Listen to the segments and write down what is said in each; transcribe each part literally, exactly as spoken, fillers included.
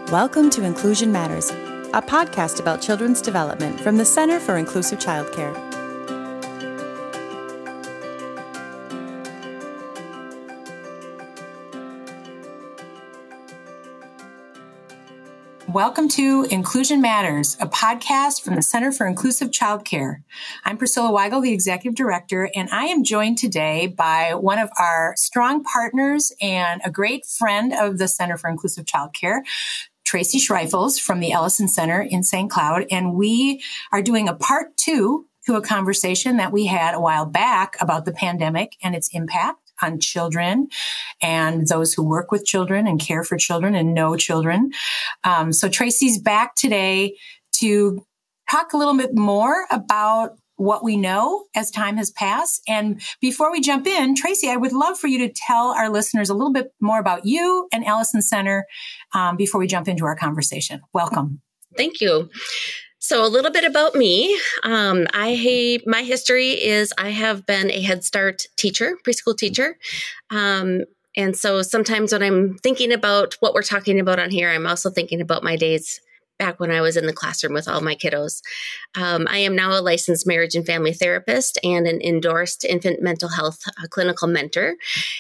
Welcome to Inclusion Matters, a podcast about children's development from the Center for Inclusive Childcare. Welcome to Inclusion Matters, a podcast from the Center for Inclusive Childcare. I'm Priscilla Weigel, the Executive Director, and I am joined today by one of our strong partners and a great friend of the Center for Inclusive Childcare, Tracy Schreifels from the Ellison Center in Saint Cloud. And we are doing a part two to a conversation that we had a while back about the pandemic and its impact on children and those who work with children and care for children and know children. Um, so Tracy's back today to talk a little bit more about what we know as time has passed. And before we jump in, Tracy, I would love for you to tell our listeners a little bit more about you and Ellison Center um, before we jump into our conversation. Welcome. Thank you. So a little bit about me. Um, I my history is I have been a Head Start teacher, preschool teacher. Um, and so sometimes when I'm thinking about what we're talking about on here, I'm also thinking about my days back when I was in the classroom with all my kiddos. Um, I am now a licensed marriage and family therapist and an endorsed infant mental health uh, clinical mentor.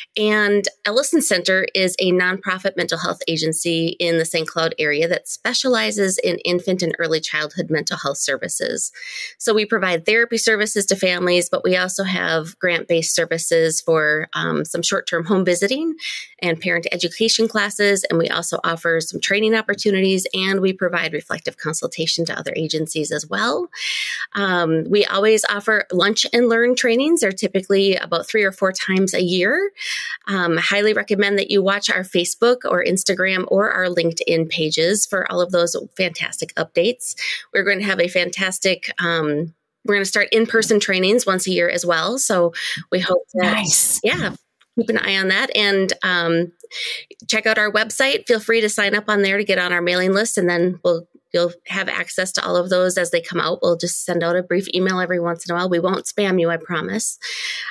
And Ellison Center is a nonprofit mental health agency in the Saint Cloud area that specializes in infant and early childhood mental health services. So we provide therapy services to families, but we also have grant-based services for um, some short-term home visiting and parent education classes. And we also offer some training opportunities, and we provide reflective consultation to other agencies as well. Um, we always offer lunch and learn trainings. They're typically about three or four times a year. Um, I highly recommend that you watch our Facebook or Instagram or our LinkedIn pages for all of those fantastic updates. We're going to have a fantastic um, we're going to start in-person trainings once a year as well. So we hope that, nice. yeah, keep an eye on that. And um, check out our website. Feel free to sign up on there to get on our mailing list, and then we'll you'll have access to all of those as they come out. We'll just send out a brief email every once in a while. We won't spam you, I promise.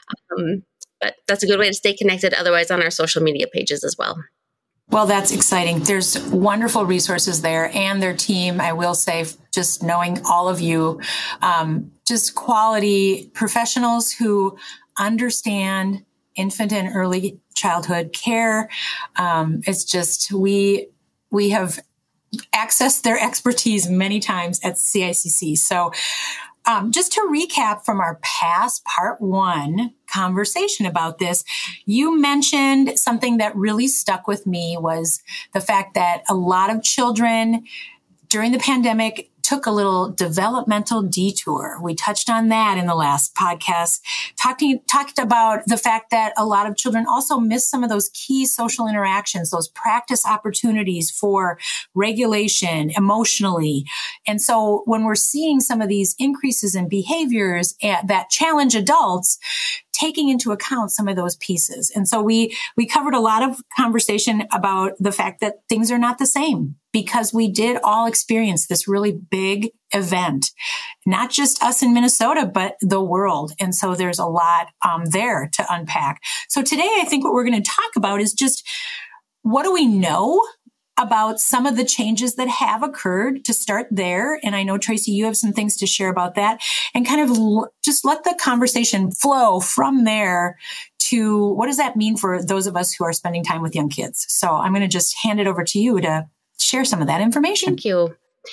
Um, but that's a good way to stay connected. Otherwise, on our social media pages as well. Well, that's exciting. There's wonderful resources there, and their team, I will say, just knowing all of you, um, just quality professionals who understand infant and early childhood care. Um, it's just, we, we have accessed their expertise many times at C I C C. So, um, just to recap from our past part one conversation about this, you mentioned something that really stuck with me was the fact that a lot of children during the pandemic took a little developmental detour. We touched on that in the last podcast, talking, talked about the fact that a lot of children also miss some of those key social interactions, those practice opportunities for regulation emotionally. And so when we're seeing some of these increases in behaviors that challenge adults, taking into account some of those pieces. And so we, we covered a lot of conversation about the fact that things are not the same because we did all experience this really big event, not just us in Minnesota, but the world. And so there's a lot um, there to unpack. So today, I think what we're going to talk about is just what do we know about some of the changes that have occurred to start there. And I know, Tracy, you have some things to share about that, and kind of l- just let the conversation flow from there to what does that mean for those of us who are spending time with young kids. So I'm going to just hand it over to you to share some of that information. Thank you.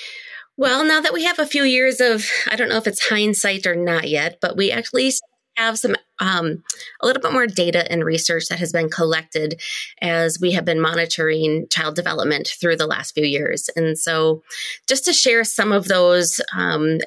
Well, now that we have a few years of, I don't know if it's hindsight or not yet, but we actually have some um, a little bit more data and research that has been collected as we have been monitoring child development through the last few years. And so just to share some of those um,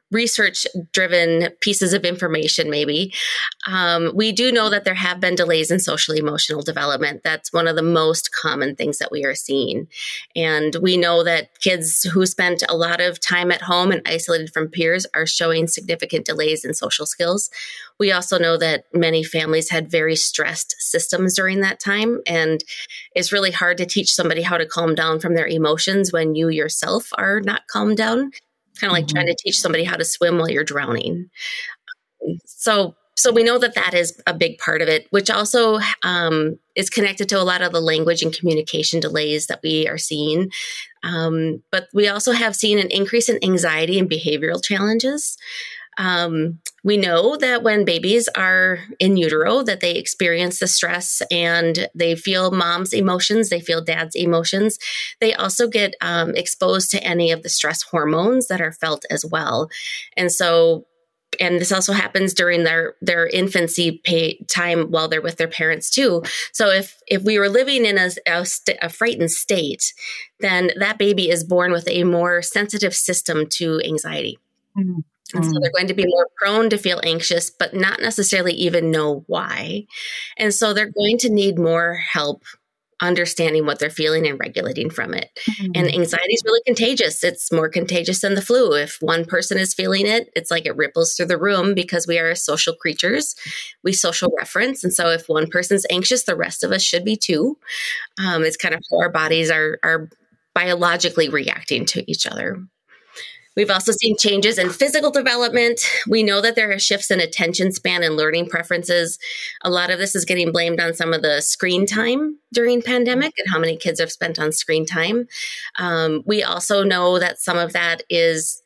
research-driven pieces of information, maybe. Um, we do know that there have been delays in social emotional development. That's one of the most common things that we are seeing. And we know that kids who spent a lot of time at home and isolated from peers are showing significant delays in social skills. We also know that many families had very stressed systems during that time, and it's really hard to teach somebody how to calm down from their emotions when you yourself are not calmed down. Kind of like mm-hmm. trying to teach somebody how to swim while you're drowning. So so we know that that is a big part of it, which also um, is connected to a lot of the language and communication delays that we are seeing. Um, but we also have seen an increase in anxiety and behavioral challenges. Um, we know that when babies are in utero, that they experience the stress and they feel mom's emotions, they feel dad's emotions. They also get um, exposed to any of the stress hormones that are felt as well. And so, and this also happens during their, their infancy pay time while they're with their parents too. So if, if we were living in a, a, st- a frightened state, then that baby is born with a more sensitive system to anxiety. Mm-hmm. And so they're going to be more prone to feel anxious, but not necessarily even know why. And so they're going to need more help understanding what they're feeling and regulating from it. Mm-hmm. And anxiety is really contagious. It's more contagious than the flu. If one person is feeling it, it's like it ripples through the room because we are social creatures. We social reference. And so if one person's anxious, the rest of us should be too. Um, it's kind of how our bodies are, are biologically reacting to each other. We've also seen changes in physical development. We know that there are shifts in attention span and learning preferences. A lot of this is getting blamed on some of the screen time during pandemic and how many kids have spent on screen time. Um, we also know that some of that is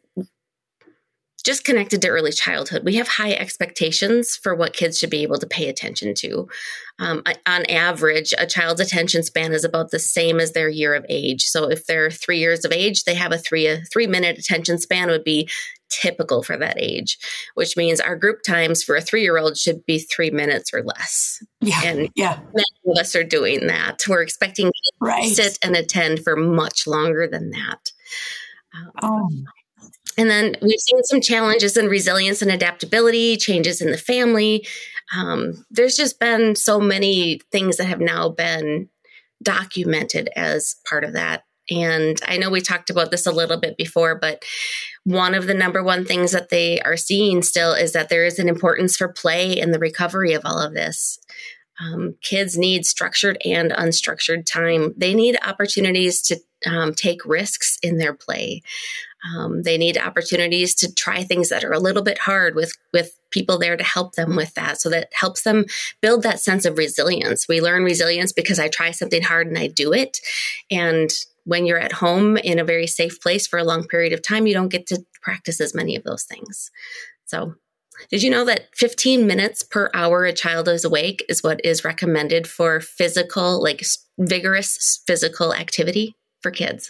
just connected to early childhood. We have high expectations for what kids should be able to pay attention to. Um, on average, a child's attention span is about the same as their year of age. So if they're three years of age, they have a three, a three minute attention span would be typical for that age, which means our group times for a three-year-old should be three minutes or less. Yeah, and yeah. many of us are doing that. We're expecting kids right. to sit and attend for much longer than that. Um, oh. And then we've seen some challenges in resilience and adaptability, changes in the family. Um, there's just been so many things that have now been documented as part of that. And I know we talked about this a little bit before, but one of the number one things that they are seeing still is that there is an importance for play in the recovery of all of this. Um, kids need structured and unstructured time. They need opportunities to um, take risks in their play. Um, they need opportunities to try things that are a little bit hard with, with people there to help them with that. So that helps them build that sense of resilience. We learn resilience because I try something hard and I do it. And when you're at home in a very safe place for a long period of time, you don't get to practice as many of those things. So did you know that fifteen minutes per hour a child is awake is what is recommended for physical, like vigorous physical activity for kids?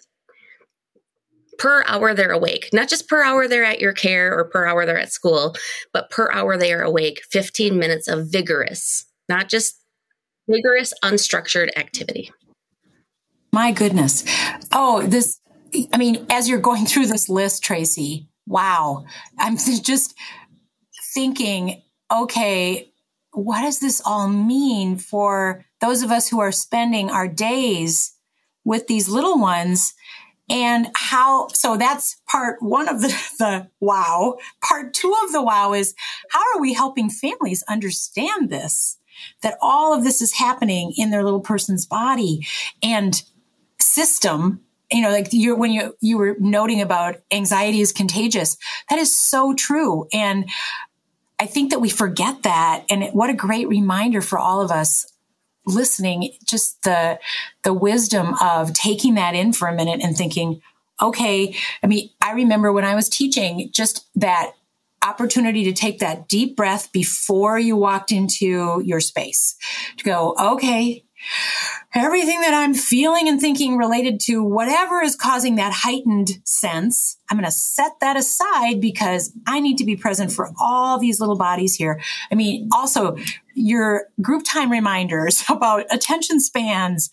Per hour they're awake, not just per hour they're at your care or per hour they're at school, but per hour they are awake, fifteen minutes of vigorous, not just vigorous, unstructured activity. My goodness. Oh, this, I mean, as you're going through this list, Tracy, wow. I'm just thinking, okay, what does this all mean for those of us who are spending our days with these little ones? And how, so that's part one of the, the wow. Part two of the wow is how are we helping families understand this, that all of this is happening in their little person's body and system. You know, like you when you, you were noting about anxiety is contagious. That is so true. And I think that we forget that. And what a great reminder for all of us listening, just the, the wisdom of taking that in for a minute and thinking, okay, I mean, I remember when I was teaching, just that opportunity to take that deep breath before you walked into your space to go, okay, everything that I'm feeling and thinking related to whatever is causing that heightened sense, I'm going to set that aside because I need to be present for all these little bodies here. I mean, also your group time reminders about attention spans.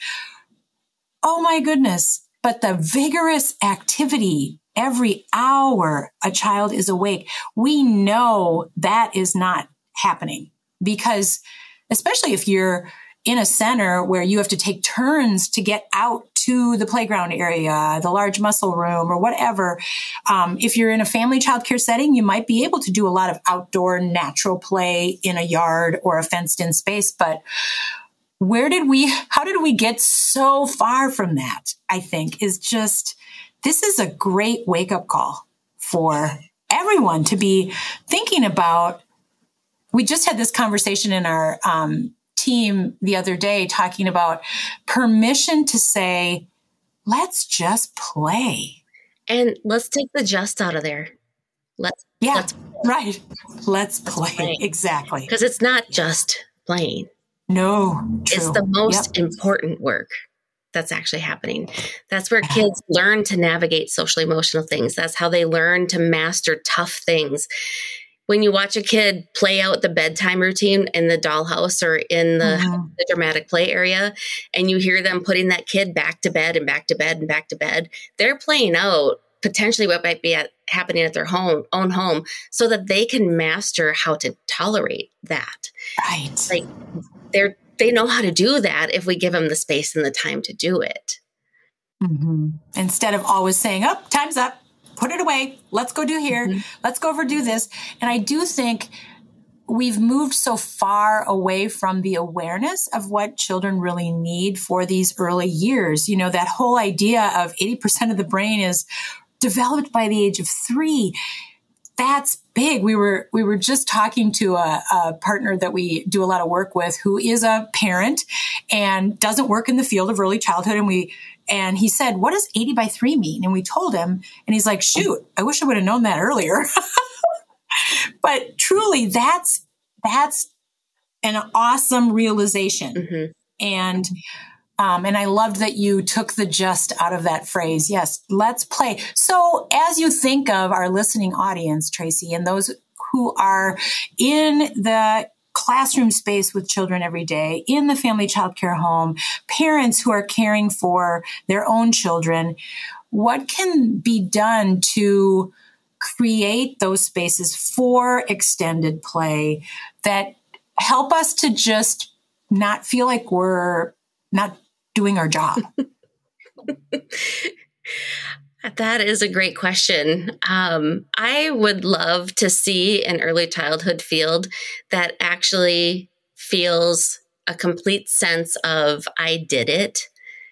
Oh my goodness. But the vigorous activity every hour a child is awake, we know that is not happening because especially if you're in a center where you have to take turns to get out to the playground area, the large muscle room or whatever. Um, if you're in a family childcare setting, you might be able to do a lot of outdoor natural play in a yard or a fenced in space. But where did we, how did we get so far from that? I think is just, this is a great wake up call for everyone to be thinking about we just had this conversation in our um, team the other day talking about permission to say, let's just play. And let's take the just out of there. Let's, yeah, let's right. Let's, let's play. play. Exactly. Because it's not just playing. No, true. It's the most yep. important work that's actually happening. That's where kids learn to navigate social emotional things. That's how they learn to master tough things. When you watch a kid play out the bedtime routine in the dollhouse or in the, mm-hmm. the dramatic play area, and you hear them putting that kid back to bed and back to bed and back to bed, they're playing out potentially what might be at, happening at their home, own home, so that they can master how to tolerate that. Right. Like they're, they know how to do that if we give them the space and the time to do it. Mm-hmm. Instead of always saying, oh, time's up. Put it away. Let's go do here. Mm-hmm. Let's go over do this. And I do think we've moved so far away from the awareness of what children really need for these early years. You know, that whole idea of eighty percent of the brain is developed by the age of three. That's big. We were, we were just talking to a, a partner that we do a lot of work with who is a parent and doesn't work in the field of early childhood. And we, And he said, what does eighty by three mean? And we told him, and he's like, shoot, I wish I would have known that earlier. But truly, that's, that's an awesome realization. Mm-hmm. And, um, and I loved that you took the just out of that phrase. Yes, let's play. So as you think of our listening audience, Tracy, and those who are in the classroom space with children every day, in the family child care home, parents who are caring for their own children, what can be done to create those spaces for extended play that help us to just not feel like we're not doing our job? That is a great question. Um, I would love to see an early childhood field that actually feels a complete sense of I did it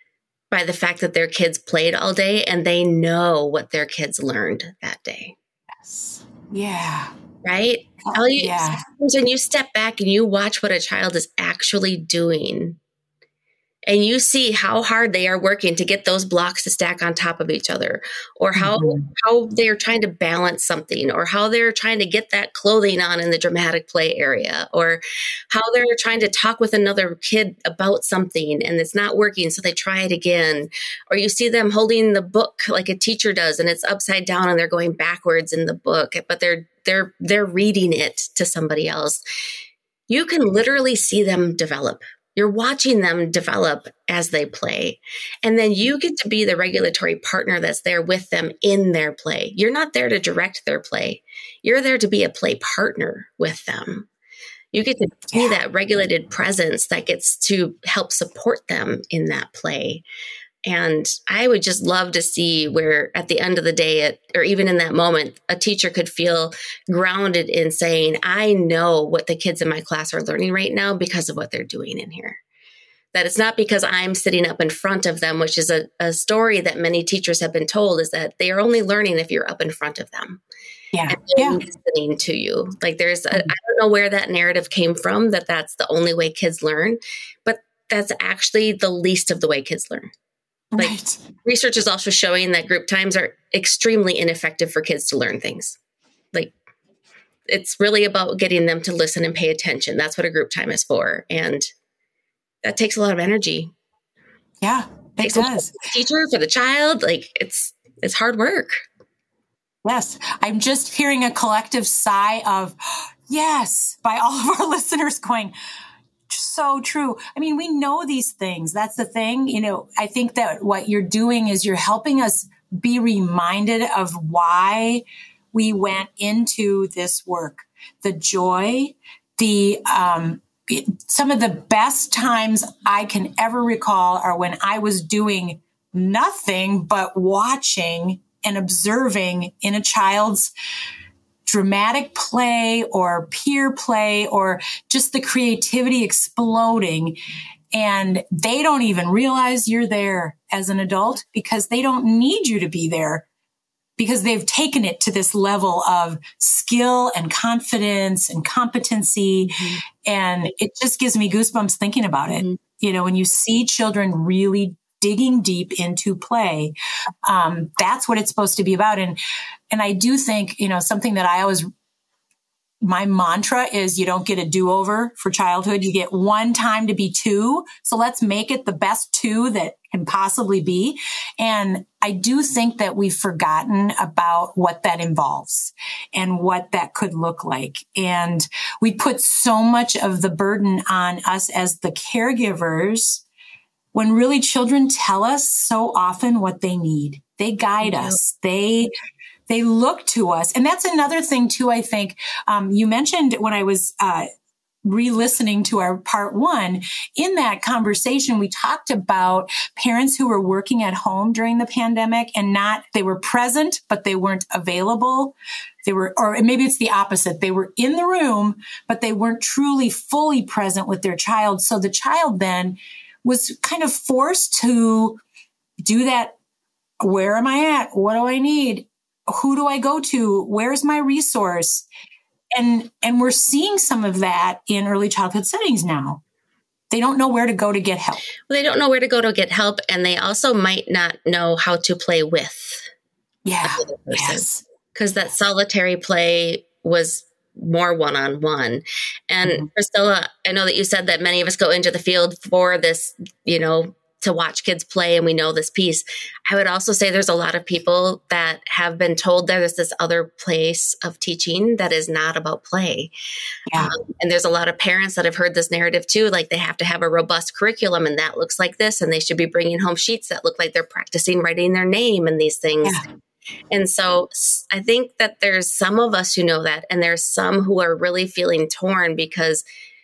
by the fact that their kids played all day and they know what their kids learned that day. Yes. Yeah. Right? Oh, All you, yeah. When you step back and you watch what a child is actually doing, and you see how hard they are working to get those blocks to stack on top of each other, or how, mm-hmm. how they're trying to balance something, or how they're trying to get that clothing on in the dramatic play area, or how they're trying to talk with another kid about something and it's not working, so they try it again. Or you see them holding the book like a teacher does and it's upside down and they're going backwards in the book, but they're they're they're reading it to somebody else. You can literally see them develop. You're watching them develop as they play. And then you get to be the regulatory partner that's there with them in their play. You're not there to direct their play. You're there to be a play partner with them. You get to be yeah. that regulated presence that gets to help support them in that play. And I would just love to see where at the end of the day, it, or even in that moment, a teacher could feel grounded in saying, I know what the kids in my class are learning right now because of what they're doing in here. That it's not because I'm sitting up in front of them, which is a, a story that many teachers have been told, is that they are only learning if you're up in front of them. Yeah. And yeah. listening to you. Like there's, a, I don't know where that narrative came from, that that's the only way kids learn, but that's actually the least of the way kids learn. Like right. Research is also showing that group times are extremely ineffective for kids to learn things. Like it's really about getting them to listen and pay attention. That's what a group time is for. And that takes a lot of energy. Yeah, it, it does. For the teacher, for the child, like it's, it's hard work. Yes. I'm just hearing a collective sigh of yes, by all of our listeners going, so true. I mean, we know these things. That's the thing. You know, I think that what you're doing is you're helping us be reminded of why we went into this work, the joy, the, um, some of the best times I can ever recall are when I was doing nothing but watching and observing in a child's dramatic play or peer play or just the creativity exploding. And they don't even realize you're there as an adult because they don't need you to be there. because they've taken it to this level of skill and confidence and competency. Mm-hmm. And it just gives me goosebumps thinking about it. Mm-hmm. You know, when you see children really digging deep into play, um, that's what it's supposed to be about. And, and I do think, you know, something that I always, my mantra is you don't get a do-over for childhood. You get one time to be two. So let's make it the best two that can possibly be. And I do think that we've forgotten about what that involves and what that could look like. And we put so much of the burden on us as the caregivers when really children tell us so often what they need. They guide yeah. us. They They look to us. And that's another thing too, I think. Um, you mentioned when I was uh, re-listening to our part one, in that conversation, we talked about parents who were working at home during the pandemic and not, they were present, but they weren't available. They were, or maybe it's the opposite. They were in the room, but they weren't truly fully present with their child. So the child then was kind of forced to do that. Where am I at? What do I need? Who do I go to? Where's my resource? And, and we're seeing some of that in early childhood settings now. They don't know where to go to get help. Well, they don't know where to go to get help. And they also might not know how to play with. Yeah. Yes. Because that solitary play was more one-on-one. And mm-hmm. Priscilla, I know that you said that many of us go into the field for this, you know, to watch kids play, and we know this piece. I would also say there's a lot of people that have been told there's this other place of teaching that is not about play. Yeah. Um, and there's a lot of parents that have heard this narrative too, like they have to have a robust curriculum and that looks like this, and they should be bringing home sheets that look like they're practicing writing their name and these things. Yeah. And so I think that there's some of us who know that, and there's some who are really feeling torn because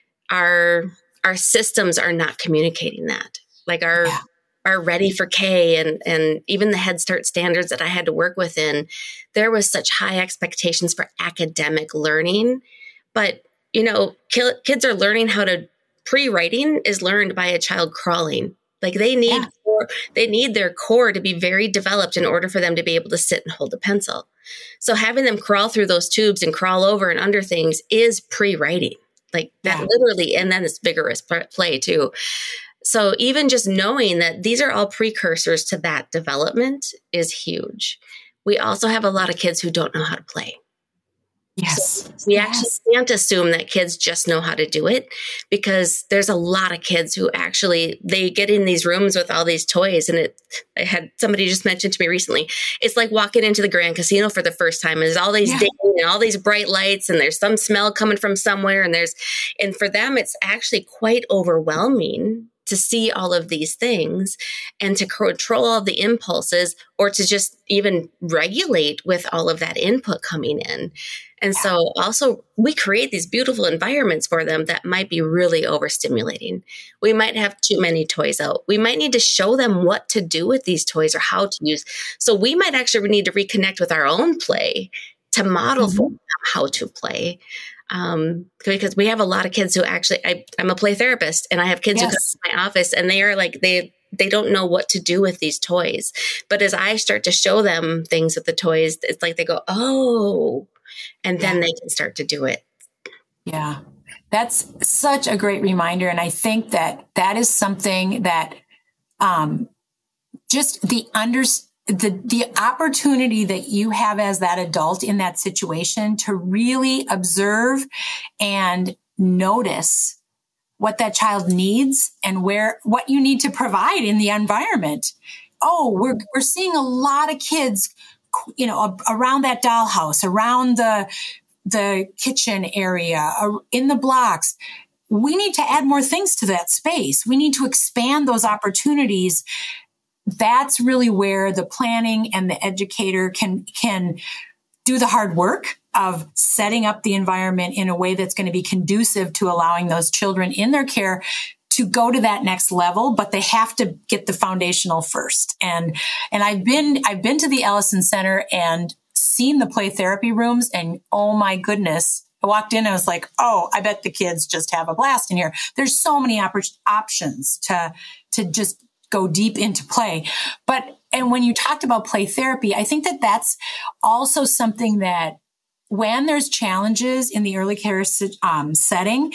our our systems are not communicating that. Like our, yeah. our Ready for K and, and even the Head Start standards that I had to work within, there was such high expectations for academic learning. But, you know, kids are learning how to, pre-writing is learned by a child crawling. Like they need, yeah. core, they need their core to be very developed in order for them to be able to sit and hold a pencil. So having them crawl through those tubes and crawl over and under things is pre-writing. Like that yeah. literally, and then it's vigorous play too. So even just knowing that these are all precursors to that development is huge. We also have a lot of kids who don't know how to play. Yes. So we yes. actually can't assume that kids just know how to do it, because there's a lot of kids who actually, they get in these rooms with all these toys. And it, I had somebody just mentioned to me recently, it's like walking into the Grand Casino for the first time. And there's all these yeah. ding and all these bright lights, and there's some smell coming from somewhere. And there's, and for them, it's actually quite overwhelming to see all of these things and to control all the impulses, or to just even regulate with all of that input coming in. And so also we create these beautiful environments for them that might be really overstimulating. We might have too many toys out. We might need to show them what to do with these toys or how to use. So we might actually need to reconnect with our own play to model mm-hmm. for them how to play. Um, because we have a lot of kids who actually, I, I'm a play therapist, and I have kids yes. who come to my office and they are like, they, they don't know what to do with these toys. But as I start to show them things with the toys, it's like they go, oh, and then yeah. they can start to do it. Yeah. That's such a great reminder. And I think that that is something that, um, just the under, the, the opportunity that you have as that adult in that situation to really observe and notice what that child needs and where, what you need to provide in the environment. Oh, we're, we're seeing a lot of kids, you know, around that dollhouse, around the, the kitchen area, in the blocks. We need to add more things to that space. We need to expand those opportunities. That's really where the planning and the educator can, can do the hard work of setting up the environment in a way that's going to be conducive to allowing those children in their care to go to that next level, but they have to get the foundational first. And, and I've been, I've been to the Ellison Center and seen the play therapy rooms, and oh my goodness, I walked in and I was like, oh, I bet the kids just have a blast in here. There's so many op- options to, to just go deep into play. But and when you talked about play therapy, I think that that's also something that when there's challenges in the early care um, setting,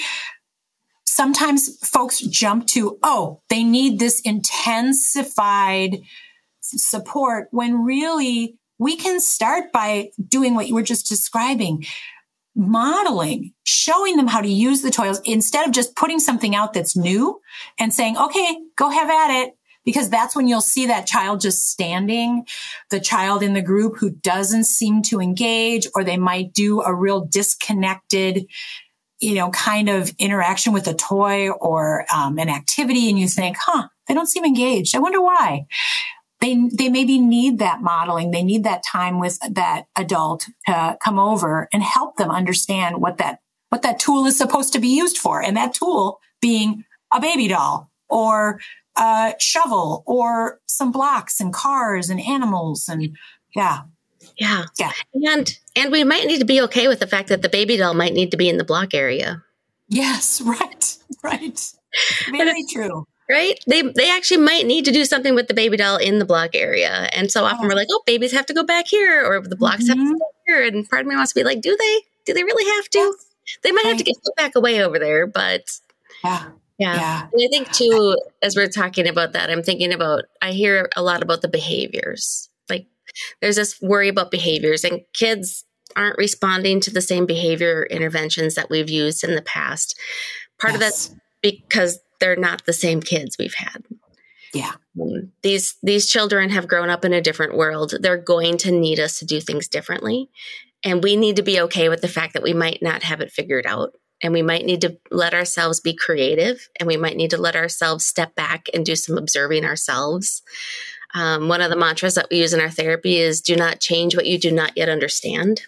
sometimes folks jump to, oh, they need this intensified support, when really we can start by doing what you were just describing, modeling, showing them how to use the toys instead of just putting something out that's new and saying, okay, go have at it. Because that's when you'll see that child just standing, the child in the group who doesn't seem to engage, or they might do a real disconnected, you know, kind of interaction with a toy or um, an activity. And you think, huh, they don't seem engaged. I wonder why. They, they maybe need that modeling. They need that time with that adult to come over and help them understand what that, what that tool is supposed to be used for. And that tool being a baby doll or a shovel or some blocks and cars and animals. And yeah. Yeah. Yeah. And, and we might need to be okay with the fact that the baby doll might need to be in the block area. Yes. Right. Right. Very true. Right? They they actually might need to do something with the baby doll in the block area. And so often we're like, oh, babies have to go back here, or the blocks mm-hmm. have to go here. And part of me wants to be like, do they? Do they really have to? Yes. They might right. have to get put back away over there, but yeah. Yeah. yeah. And I think too, as we're talking about that, I'm thinking about, I hear a lot about the behaviors. Like there's this worry about behaviors, and kids aren't responding to the same behavior interventions that we've used in the past. Part yes. of that's because they're not the same kids we've had. Yeah. Um, these, these children have grown up in a different world. They're going to need us to do things differently. And we need to be okay with the fact that we might not have it figured out. And we might need to let ourselves be creative, and we might need to let ourselves step back and do some observing ourselves. Um, one of the mantras that we use in our therapy is do not change what you do not yet understand.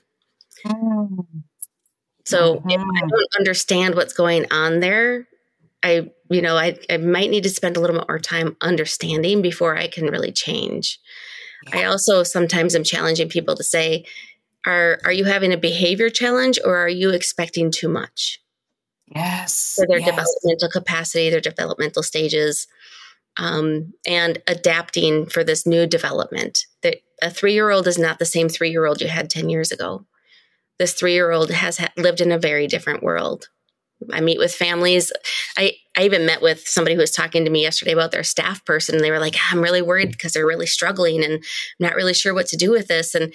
Mm. So mm-hmm. if I don't understand what's going on there, I, you know, I, I might need to spend a little bit more time understanding before I can really change. Yeah. I also sometimes am challenging people to say, are, are you having a behavior challenge, or are you expecting too much? Yes. For their yes. developmental capacity, their developmental stages, um, and adapting for this new development. That a three-year-old is not the same three-year-old you had ten years ago. This three-year-old has ha- lived in a very different world. I meet with families. I, I even met with somebody who was talking to me yesterday about their staff person. And they were like, I'm really worried because they're really struggling and I'm not really sure what to do with this. And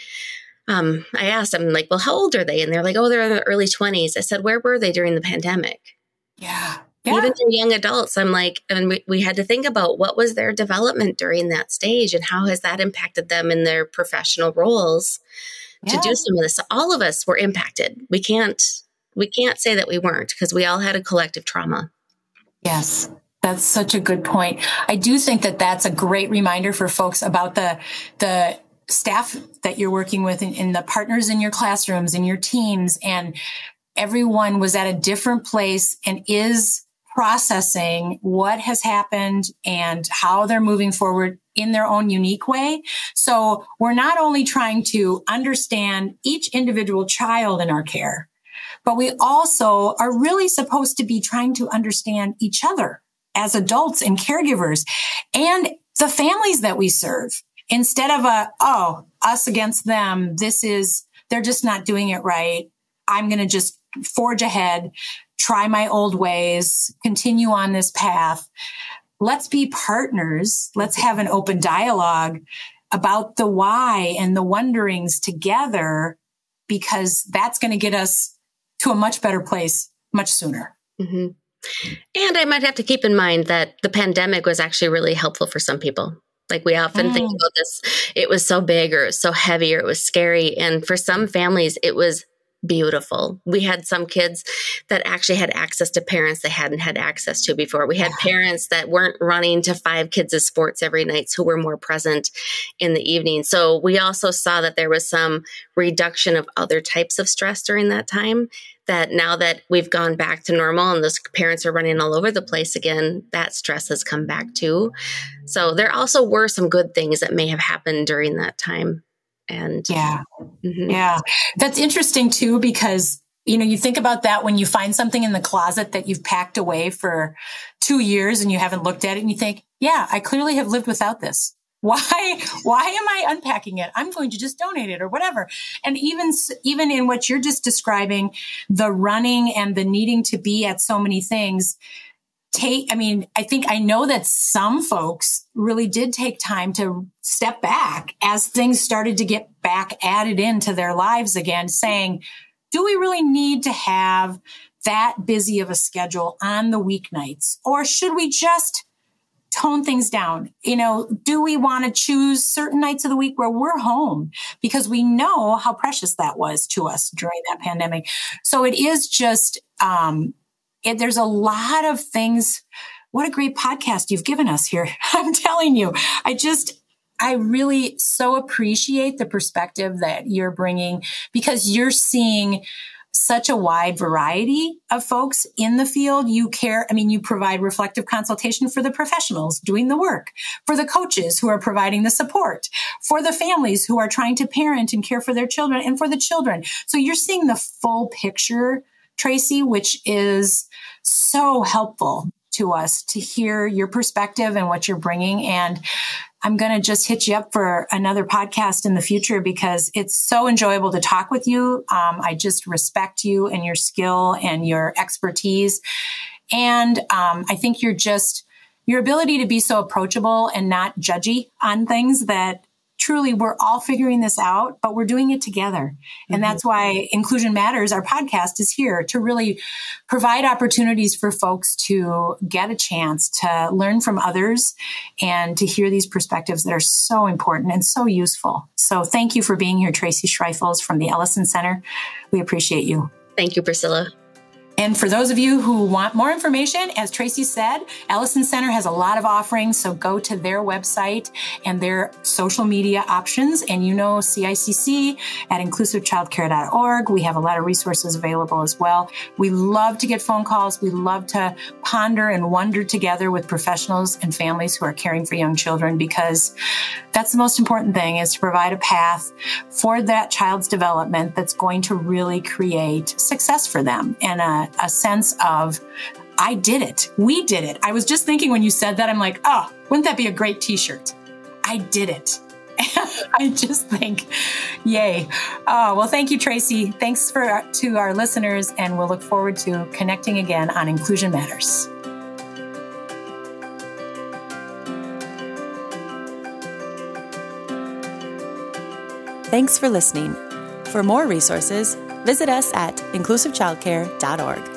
um, I asked them, like, well, how old are they? And they're like, oh, they're in their early twenties. I said, where were they during the pandemic? Yeah. yeah. Even for young adults, I'm like, and we, we had to think about what was their development during that stage and how has that impacted them in their professional roles yeah. to do some of this. So all of us were impacted. We can't, we can't say that we weren't, because we all had a collective trauma. Yes. That's such a good point. I do think that that's a great reminder for folks about the, the staff that you're working with and, and the partners in your classrooms and your teams, and everyone was at a different place and is processing what has happened and how they're moving forward in their own unique way. So we're not only trying to understand each individual child in our care, but we also are really supposed to be trying to understand each other as adults and caregivers and the families that we serve, instead of a, oh, us against them. This is, they're just not doing it right. I'm going to just forge ahead, try my old ways, continue on this path. Let's be partners. Let's have an open dialogue about the why and the wonderings together, because that's going to get us to a much better place much sooner. Mm-hmm. And I might have to keep in mind that the pandemic was actually really helpful for some people. Like we often mm. think about this, it was so big or it was so heavy or it was scary. And for some families, it was beautiful. We had some kids that actually had access to parents they hadn't had access to before. We had yeah. parents that weren't running to five kids' sports every night, who were more present in the evening. So we also saw that there was some reduction of other types of stress during that time, that now that we've gone back to normal and those parents are running all over the place again, that stress has come back too. So there also were some good things that may have happened during that time. And yeah, mm-hmm. yeah, that's interesting too, because, you know, you think about that when you find something in the closet that you've packed away for two years and you haven't looked at it and you think, yeah, I clearly have lived without this. Why, why am I unpacking it? I'm going to just donate it or whatever. And even, even in what you're just describing, the running and the needing to be at so many things, take, I mean, I think I know that some folks really did take time to step back as things started to get back added into their lives again, saying, do we really need to have that busy of a schedule on the weeknights? Or should we just tone things down? You know, do we want to choose certain nights of the week where we're home? Because we know how precious that was to us during that pandemic. So it is just, um, it, there's a lot of things. What a great podcast you've given us here. I'm telling you, I just, I really so appreciate the perspective that you're bringing, because you're seeing such a wide variety of folks in the field. You care. I mean, you provide reflective consultation for the professionals doing the work, for the coaches who are providing the support, for the families who are trying to parent and care for their children, and for the children. So you're seeing the full picture, Tracy, which is so helpful to us to hear your perspective and what you're bringing. And I'm going to just hit you up for another podcast in the future, because it's so enjoyable to talk with you. Um, I just respect you and your skill and your expertise. And um, I think you're just, your ability to be so approachable and not judgy on things, that truly we're all figuring this out, but we're doing it together. Mm-hmm. And that's why Inclusion Matters, our podcast, is here to really provide opportunities for folks to get a chance to learn from others and to hear these perspectives that are so important and so useful. So thank you for being here, Tracy Schreifels from the Ellison Center. We appreciate you. Thank you, Priscilla. And for those of you who want more information, as Tracy said, Ellison Center has a lot of offerings. So go to their website and their social media options. And you know, C I C C at inclusive childcare dot org. We have a lot of resources available as well. We love to get phone calls. We love to ponder and wonder together with professionals and families who are caring for young children, because that's the most important thing, is to provide a path for that child's development that's going to really create success for them, and a a sense of, I did it. We did it. I was just thinking when you said that, I'm like, oh, wouldn't that be a great t-shirt? I did it. I just think, yay. Oh, well, thank you, Tracy. Thanks for to our listeners, and we'll look forward to connecting again on Inclusion Matters. Thanks for listening. For more resources, visit us at inclusive childcare dot org.